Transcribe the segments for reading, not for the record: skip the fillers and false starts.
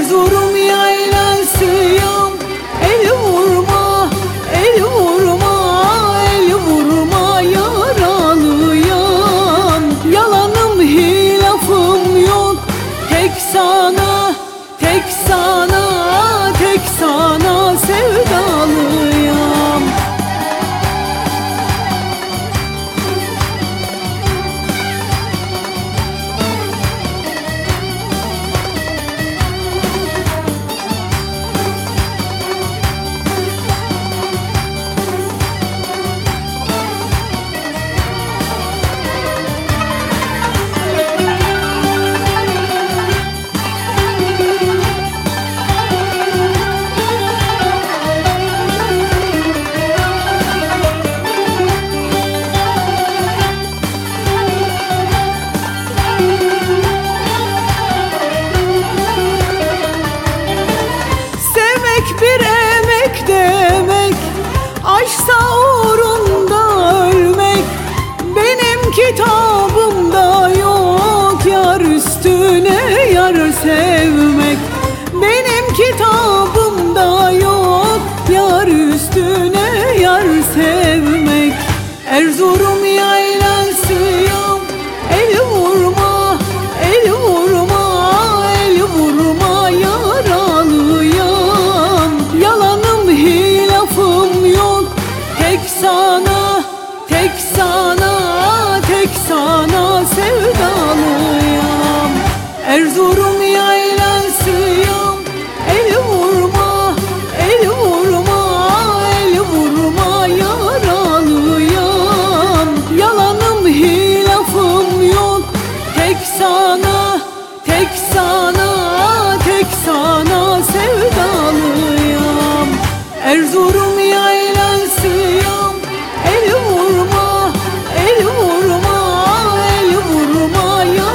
Erzurum yaylasıyam. El vurma, el vurma, el vurma, yaralıyam. Yalanım hilafım yok, tek sana, tek sana, tek sana sevdalıyam. Bir emek demek, aşksa uğrunda ölmek. Benim kitabımda yok yar üstüne yar sevmek. Benim kitabımda yok yar üstüne yar sevmek. Erzurum yaylasıyam. El vurma, el vurma, el vurma, yaralıyam. Yalanım hilafım yok, tek sana, tek sana, tek sana sevdalıyam. Erzurum yaylasıyam. El vurma, el vurma, el vurma, yaralıyam. Yalanım hilafım yok, tek sana, tek sana, tek sana sevdalıyam. Erzurum yaylasıyam. El vurma, el vurma, el vurma,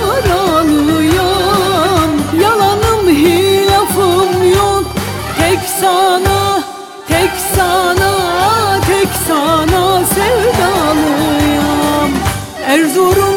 yaralıyam. Yalanım hilafım yok, tek sana, tek sana, tek sana sevdalıyam. Erzurum